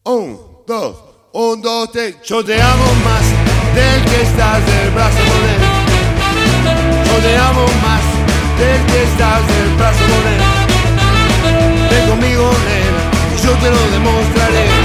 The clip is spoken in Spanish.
Un, dos, tres. Yo te amo más del que estás del brazo con él. Yo te amo más del que estás del brazo con él. Ven conmigo, nena, y yo te lo demostraré.